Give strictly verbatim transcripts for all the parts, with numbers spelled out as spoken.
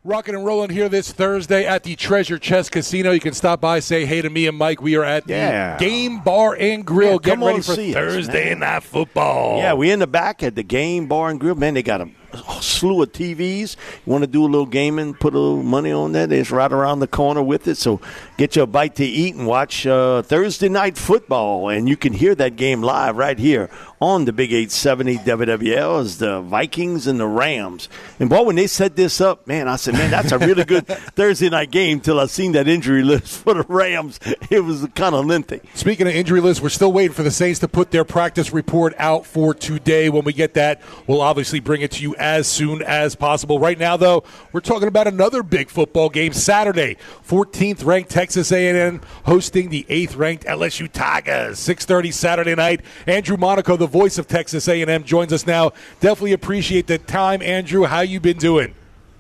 Rocking and rolling here this Thursday at the Treasure Chest Casino. You can stop by, say hey to me and Mike. We are at yeah. the Game Bar and Grill, yeah, getting ready for us, Thursday Night Football. Yeah, we in the back at the Game Bar and Grill. Man, they got a slew of T Vs. You want to do a little gaming, put a little money on that, it's right around the corner with it. So get you a bite to eat and watch uh, Thursday Night Football. And you can hear that game live right here on the Big eight seventy W W L as the Vikings and the Rams. And, boy, when they set this up, man, I said, man, that's a really good Thursday night game till I seen that injury list for the Rams. It was kind of lengthy. Speaking of injury list, we're still waiting for the Saints to put their practice report out for today. When we get that, we'll obviously bring it to you as soon as possible. Right now, though, we're talking about another big football game Saturday. fourteenth-ranked Texas A and M hosting the eighth-ranked L S U Tigers. six thirty Saturday night. Andrew Monaco, the voice of Texas A and M, joins us now. Definitely appreciate the time, Andrew. How you been doing?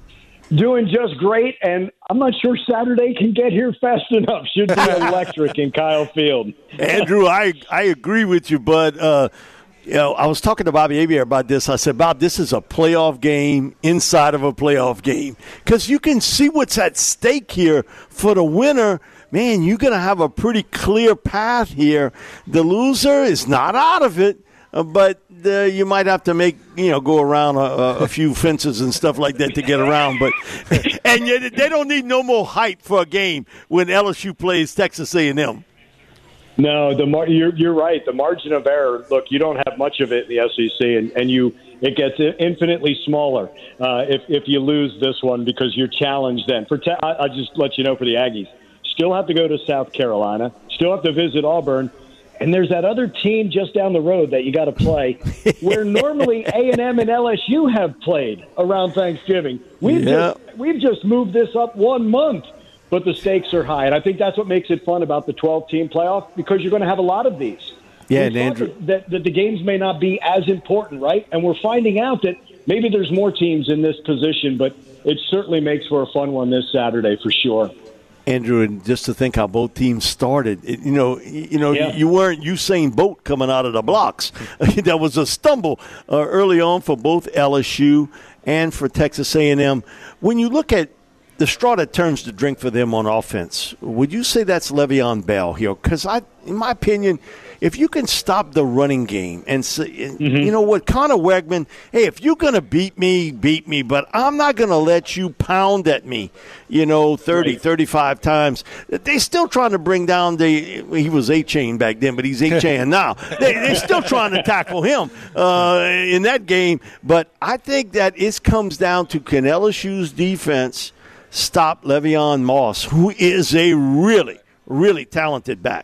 Doing just great, and I'm not sure Saturday can get here fast enough. Should be electric in Kyle Field. Andrew, I I agree with you, but uh, you know, I was talking to Bobby Abier about this. I said, Bob, this is a playoff game inside of a playoff game because you can see what's at stake here for the winner. Man, you're going to have a pretty clear path here. The loser is not out of it. Uh, but uh, you might have to make, you know, go around a, a few fences and stuff like that to get around. But and yet they don't need no more hype for a game when L S U plays Texas A and M. No, the mar- you're you're right. The margin of error. Look, you don't have much of it in the S E C, and, and you it gets infinitely smaller uh, if if you lose this one because you're challenged. Then for te- I, I'll just let you know for the Aggies, still have to go to South Carolina, still have to visit Auburn. And there's that other team just down the road that you got to play where normally A and M and L S U have played around Thanksgiving. We've, yeah. just, we've just moved this up one month, but the stakes are high. And I think that's what makes it fun about the twelve-team playoff because you're going to have a lot of these. Yeah, we and Andrew. That, that the games may not be as important, right? And we're finding out that maybe there's more teams in this position, but it certainly makes for a fun one this Saturday for sure. Andrew, and just to think how both teams started, it, you know, you know, yeah. you weren't Usain Bolt coming out of the blocks. That was a stumble uh, early on for both L S U and for Texas A and M. When you look at the straw that turns the drink for them on offense, would you say that's Le'Veon Bell here? Because I, in my opinion, if you can stop the running game and say, mm-hmm. you know what, Connor Wegman, hey, if you're going to beat me, beat me, but I'm not going to let you pound at me, you know, thirty, right. thirty-five times. They're still trying to bring down the, he was A-Chain back then, but he's A-Chain now. They, they're still trying to tackle him uh, in that game. But I think that it comes down to can L S U's defense stop Le'Veon Moss, who is a really, really talented back.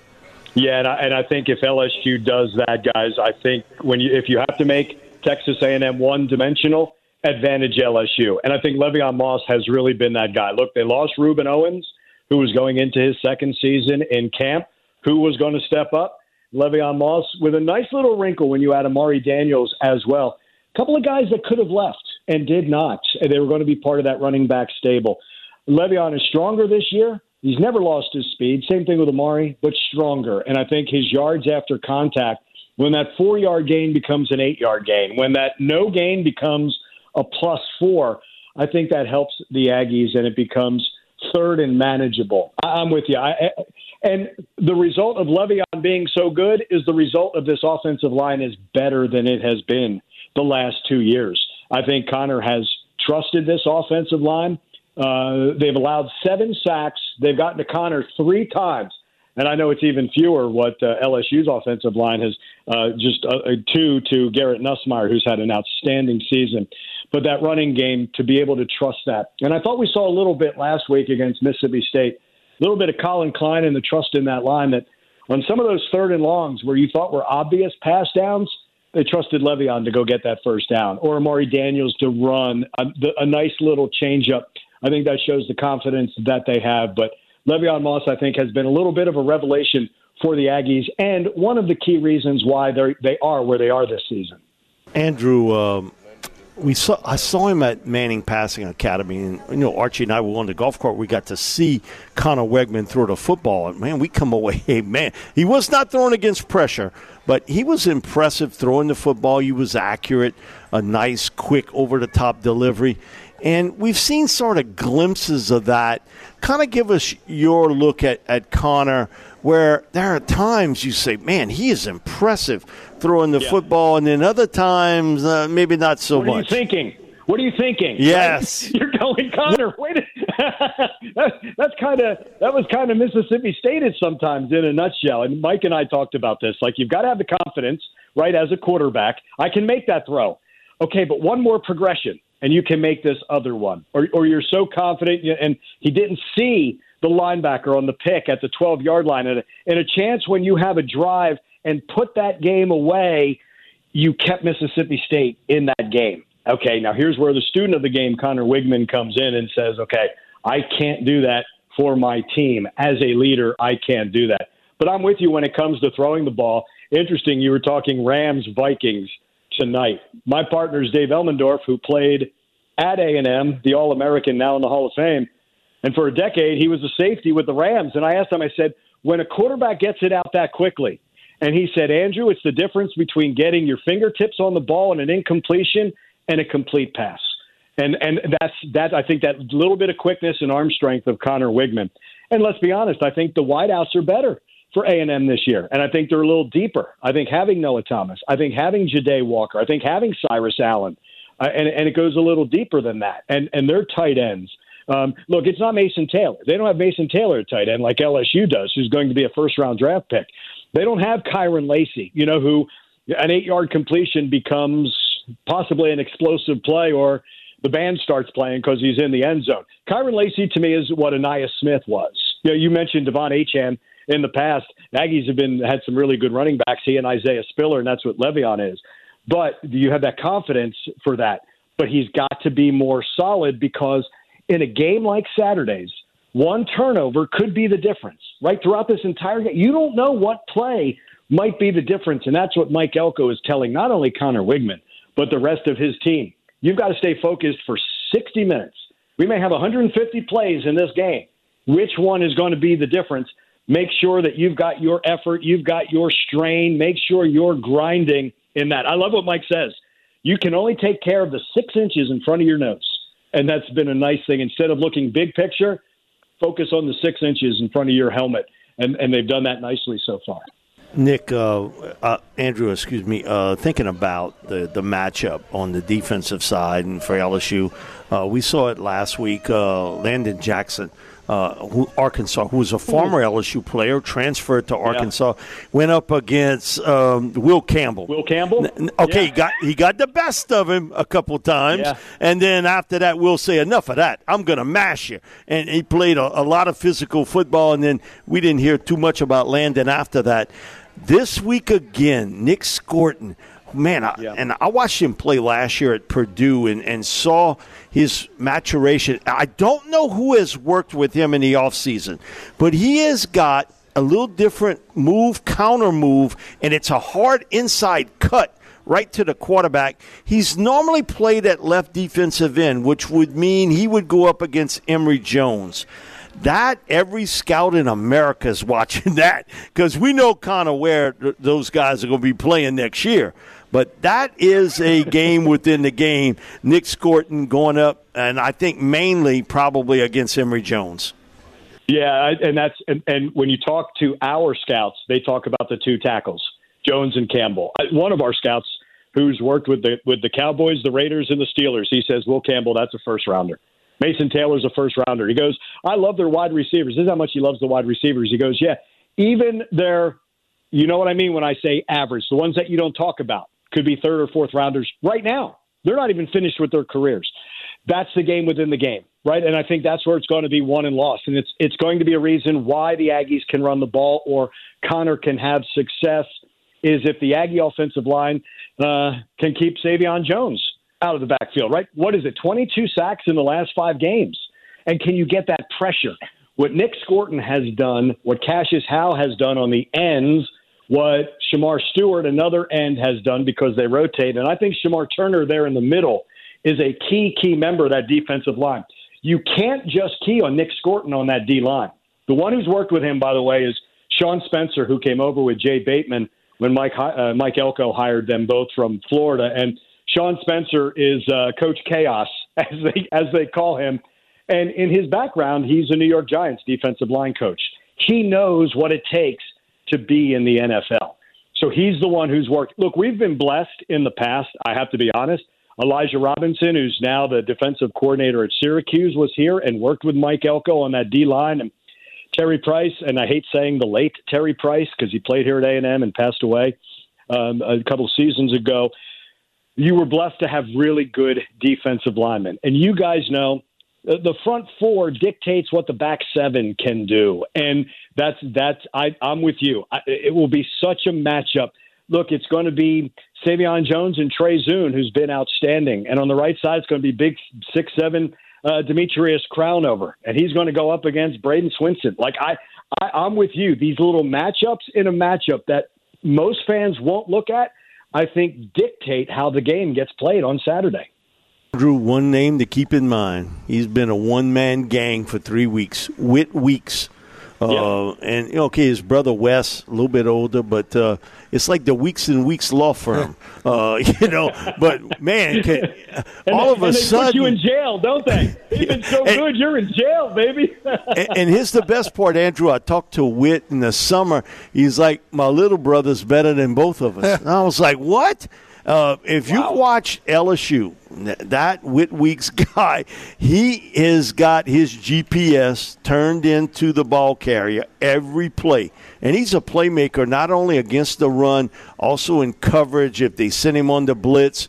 Yeah, and I, and I think if L S U does that, guys, I think when you if you have to make Texas A and M one-dimensional, advantage L S U. And I think Le'Veon Moss has really been that guy. Look, they lost Reuben Owens, who was going into his second season in camp, who was going to step up. Le'Veon Moss with a nice little wrinkle when you add Amari Daniels as well. A couple of guys that could have left and did not. They were going to be part of that running back stable. Le'Veon is stronger this year. He's never lost his speed. Same thing with Amari, but stronger. And I think his yards after contact, when that four-yard gain becomes an eight-yard gain, when that no gain becomes a plus four, I think that helps the Aggies, and it becomes third and manageable. I'm with you. I, and the result of Le'Veon being so good is the result of this offensive line is better than it has been the last two years. I think Connor has trusted this offensive line. Uh, they've allowed seven sacks. They've gotten to Connor three times. And I know it's even fewer what uh, L S U's offensive line has, uh, just uh, two to Garrett Nussmeier, who's had an outstanding season. But that running game, to be able to trust that. And I thought we saw a little bit last week against Mississippi State, a little bit of Colin Klein and the trust in that line that on some of those third and longs where you thought were obvious pass downs, they trusted Le'Veon to go get that first down, or Amari Daniels to run a, a nice little changeup. I think that shows the confidence that they have. But Le'Veon Moss, I think, has been a little bit of a revelation for the Aggies, and one of the key reasons why they they are where they are this season. Andrew, um, we saw I saw him at Manning Passing Academy, and you know Archie and I were on the golf court. We got to see Connor Wegman throw the football, and man, we come away. Hey, man, he was not throwing against pressure, but he was impressive throwing the football. He was accurate, a nice, quick, over-the-top delivery. And we've seen sort of glimpses of that. Kind of give us your look at, at Connor, where there are times you say, man, he is impressive throwing the yeah. football, and then other times uh, maybe not so what much. What are you thinking? What are you thinking? Yes. Right? You're going, Connor, wait a that, that's kind of that was kind of Mississippi State sometimes in a nutshell. And Mike and I talked about this. Like, you've got to have the confidence, right, as a quarterback. I can make that throw. Okay, but one more progression, and you can make this other one. Or, or you're so confident, and he didn't see the linebacker on the pick at the twelve-yard line. And a, and a chance when you have a drive and put that game away, you kept Mississippi State in that game. Okay, now here's where the student of the game, Connor Wigman, comes in and says, okay, I can't do that for my team. As a leader, I can't do that. But I'm with you when it comes to throwing the ball. Interesting, you were talking Rams-Vikings tonight. My partner is Dave Elmendorf, who played at A and M, the All-American, now in the Hall of Fame. And for a decade, he was a safety with the Rams. And I asked him, I said, when a quarterback gets it out that quickly, and he said, Andrew, it's the difference between getting your fingertips on the ball and an incompletion and a complete pass. And and that's that. I think that little bit of quickness and arm strength of Connor Wigman. And let's be honest, I think the wideouts are better for A and M this year. And I think they're a little deeper. I think having Noah Thomas, I think having Ja'Day Walker, I think having Cyrus Allen, uh, and, and it goes a little deeper than that. And and they're tight ends. Um, look, it's not Mason Taylor. They don't have Mason Taylor at tight end like L S U does, who's going to be a first-round draft pick. They don't have Kyron Lacy, you know, who an eight-yard completion becomes possibly an explosive play, or the band starts playing because he's in the end zone. Kyron Lacy, to me, is what Aniyah Smith was. You know, you mentioned Devon Achane in the past. Aggies have been had some really good running backs, he and Isaiah Spiller, and that's what Le'Veon is. But you have that confidence for that. But he's got to be more solid, because in a game like Saturday's, one turnover could be the difference, right? Throughout this entire game, you don't know what play might be the difference, and that's what Mike Elko is telling not only Connor Wigman, but the rest of his team. You've got to stay focused for sixty minutes. We may have one hundred fifty plays in this game. Which one is going to be the difference? Make sure that you've got your effort, you've got your strain. Make sure you're grinding in that. I love what Mike says. You can only take care of the six inches in front of your nose. And that's been a nice thing. Instead of looking big picture, focus on the six inches in front of your helmet. And, and they've done that nicely so far. Nick, uh, uh, Andrew, excuse me, uh, thinking about the, the matchup on the defensive side and for L S U, uh, we saw it last week. Uh, Landon Jackson, uh, who, Arkansas, who was a former L S U player, transferred to Arkansas, yeah. went up against um, Will Campbell. Will Campbell? Okay, yeah. he got he got the best of him a couple times, yeah. and then after that, Will say, enough of that. I'm going to mash you. And he played a, a lot of physical football, and then we didn't hear too much about Landon after that. This week again, Nick Scorton, man, I, yeah. and I watched him play last year at Purdue and, and saw his maturation. I don't know who has worked with him in the offseason, but he has got a little different move, counter move, and it's a hard inside cut right to the quarterback. He's normally played at left defensive end, which would mean he would go up against Emory Jones. That, every scout in America is watching that, because we know kind of where th- those guys are going to be playing next year. But that is a game within the game. Nick Scorton going up, and I think mainly probably against Emory Jones. Yeah, and that's and, and when you talk to our scouts, they talk about the two tackles, Jones and Campbell. One of our scouts who's worked with the with the Cowboys, the Raiders, and the Steelers, he says, Will Campbell, that's a first rounder. Mason Taylor's a first rounder. He goes, I love their wide receivers. This is how much he loves the wide receivers. He goes, yeah, even their, you know what I mean when I say average, the ones that you don't talk about, could be third or fourth rounders right now. They're not even finished with their careers. That's the game within the game, right? And I think that's where it's going to be won and lost. And it's it's going to be a reason why the Aggies can run the ball or Connor can have success is if the Aggie offensive line uh, can keep Savion Jones out of the backfield, right? What is it, twenty-two sacks in the last five games? And can you get that pressure? What Nick Scorton has done, what Cassius Howe has done on the ends, what Shamar Stewart, another end, has done because they rotate. And I think Shamar Turner there in the middle is a key, key member of that defensive line. You can't just key on Nick Scorton on that D-line. The one who's worked with him, by the way, is Sean Spencer, who came over with Jay Bateman when Mike uh, Mike Elko hired them both from Florida. And Sean Spencer is uh, Coach Chaos as they as they call him. And in his background, he's a New York Giants defensive line coach. He knows what it takes to be in the N F L. So he's the one who's worked. Look, we've been blessed in the past, I have to be honest. Elijah Robinson, who's now the defensive coordinator at Syracuse, was here and worked with Mike Elko on that D-line. And Terry Price, and I hate saying the late Terry Price because he played here at A and M and passed away um, a couple seasons ago. You were blessed to have really good defensive linemen. And you guys know the front four dictates what the back seven can do. And that's, that's I, I'm with you. I, it will be such a matchup. Look, it's going to be Savion Jones and Trey Zune, who's been outstanding. And on the right side, it's going to be big six seven uh, Demetrius Crownover. And he's going to go up against Braden Swinson. Like, I, I, I'm with you. These little matchups in a matchup that most fans won't look at, I think dictate how the game gets played on Saturday. Drew, one name to keep in mind. He's been a one-man gang for three weeks. Whit Weeks. Uh, yeah. And, okay, his brother Wes, a little bit older, but uh, it's like the Weeks and Weeks law firm, uh, you know. But, man, can, all they, of a and they sudden. put you in jail, don't they? They've been so and, good, you're in jail, baby. and, and here's the best part, Andrew. I talked to Whit in the summer. He's like, my little brother's better than both of us. And I was like, what? Uh, if wow. you've watched L S U, that Whit Weeks guy, he has got his G P S turned into the ball carrier every play. And he's a playmaker not only against the run, also in coverage if they send him on the blitz.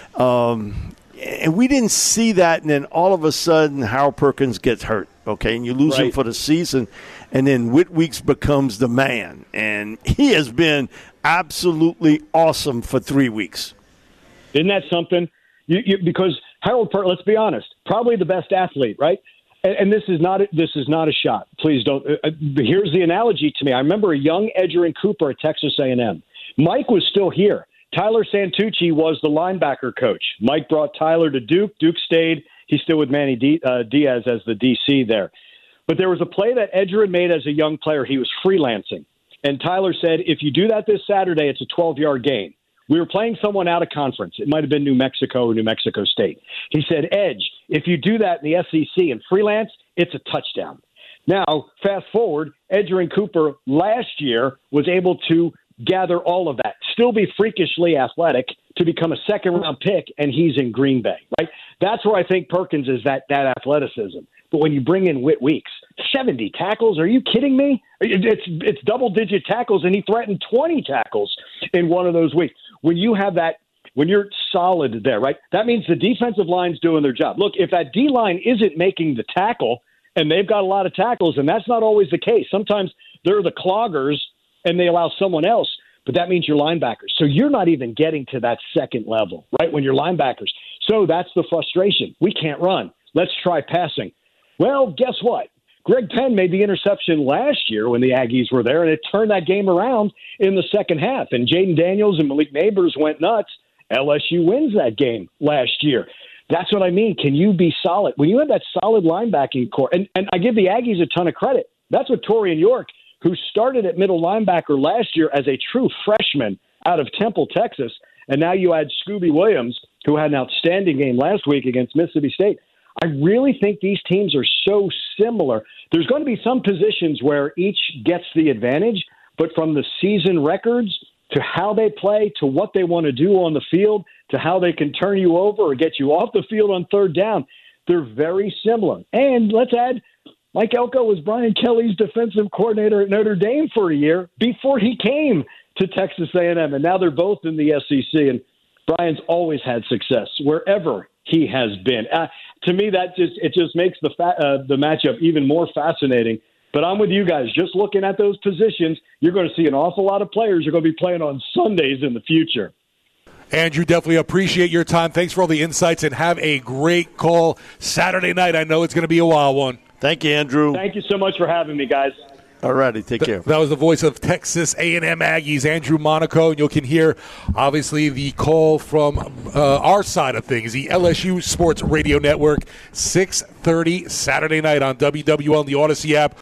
Um, and we didn't see that, and then all of a sudden Harold Perkins gets hurt, okay, and you lose right. him for the season. And then Whit Weeks becomes the man. And he has been absolutely awesome for three weeks. Isn't that something? You, you, because Harold Perkins, let's be honest, probably the best athlete, right? And, and this is not this is not a shot. Please don't. Uh, here's the analogy to me. I remember a young Edgerrin Cooper at Texas A and M. Mike was still here. Tyler Santucci was the linebacker coach. Mike brought Tyler to Duke. Duke stayed. He's still with Manny D, uh, Diaz as the D C there. But there was a play that Edgerrin made as a young player. He was freelancing. And Tyler said, if you do that this Saturday, it's a twelve-yard gain. We were playing someone out of conference. It might have been New Mexico or New Mexico State. He said, Edge, if you do that in the S E C and freelance, it's a touchdown. Now, fast forward, Edgerrin Cooper last year was able to gather all of that, still be freakishly athletic to become a second-round pick, and he's in Green Bay, right? That's where I think Perkins is, that that athleticism. But when you bring in Whit Weeks, seventy tackles, are you kidding me? It's it's double-digit tackles, and he threatened twenty tackles in one of those weeks. When you have that, when you're solid there, right, that means the defensive line's doing their job. Look, if that D-line isn't making the tackle, and they've got a lot of tackles, and that's not always the case. Sometimes they're the cloggers, and they allow someone else, but that means you're linebackers. So you're not even getting to that second level, right, when you're linebackers. So that's the frustration. We can't run. Let's try passing. Well, guess what? Greg Penn made the interception last year when the Aggies were there, and it turned that game around in the second half. And Jaden Daniels and Malik Neighbors went nuts. L S U wins that game last year. That's what I mean. Can you be solid? When you have that solid linebacking core, and, and I give the Aggies a ton of credit. That's what Torian York, who started at middle linebacker last year as a true freshman out of Temple, Texas, and now you add Scooby Williams, who had an outstanding game last week against Mississippi State. I really think these teams are so similar. There's going to be some positions where each gets the advantage, but from the season records to how they play, to what they want to do on the field, to how they can turn you over or get you off the field on third down, they're very similar. And let's add, Mike Elko was Brian Kelly's defensive coordinator at Notre Dame for a year before he came to Texas A and M, and now they're both in the S E C, and Brian's always had success wherever he has been. Uh, to me, that just it just makes the fa- uh, the matchup even more fascinating. But I'm with you guys. Just looking at those positions, you're going to see an awful lot of players are going to be playing on Sundays in the future. Andrew, definitely appreciate your time. Thanks for all the insights, and have a great call Saturday night. I know it's going to be a wild one. Thank you, Andrew. Thank you so much for having me, guys. All righty, take care. That was the voice of Texas A and M Aggies, Andrew Monaco. And you can hear, obviously, the call from uh, our side of things, the L S U Sports Radio Network, six thirty Saturday night on W W L and the Odyssey app.